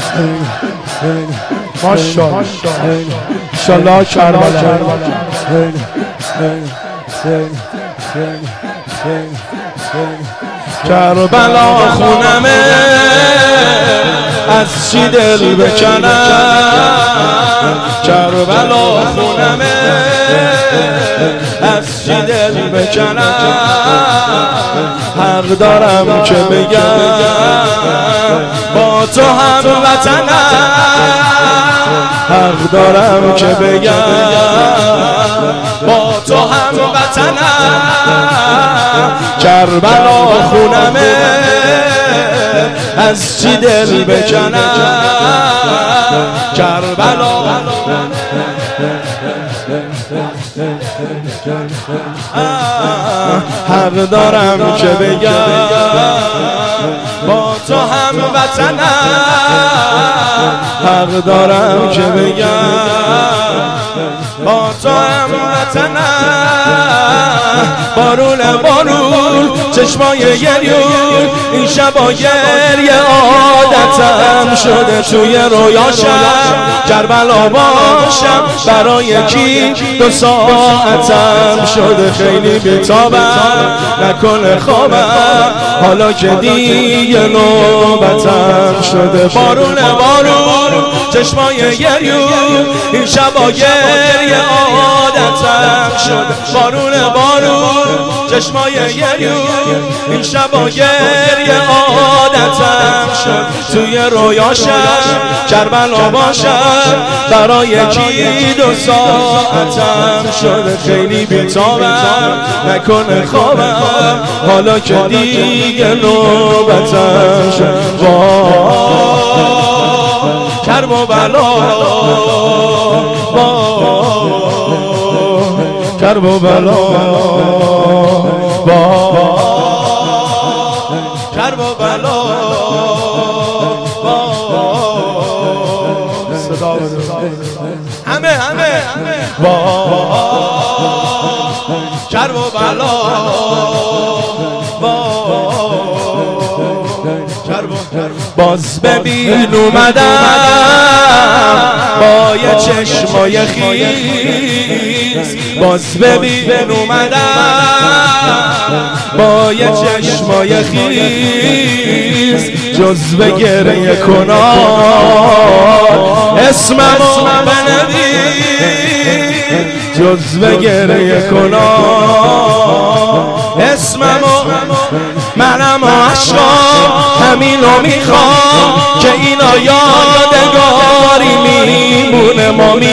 ماشاءالله انشالله کربلا کربلا خونمه از چی دل بکنم کربلا خونمه از چی دل بکنم حق دارم که بگم با تو هم وطنم حق دارم که بگم با تو هم وطنم کربلا خونمه از چی دل بکنم کربلا حق دارم که بگم با تو هم وطنم حق دارم که بگم با تو هم وطنم بارون چشمای گریون این شبا گریه عادتم شده توی رویاشم کربلا باشم برای کی 2 ساعتم شده خیلی بیتابم نکنه خوابم حالا که دیگه نوبتم شده بارون چشمای گریون این شبا گریه عادتم شده بارون چشمای گریون این شبا گریه عادتم شد توی رویاشم کربلا باشم برای کی 2 ساعتم شده خیلی بیتابم نکنه خوابم حالا که دیگه نوبتم شد کربلا کربلا کربلا صدا همه کربلا باز ببین اومدم با یه چشمای خیز باز ببین اومدم با یه چشمای خیز جزو گریه کنان اسممو بنویس جزو گریه کنان اسممو منم عشقا همینو میخوام که اینا یادگار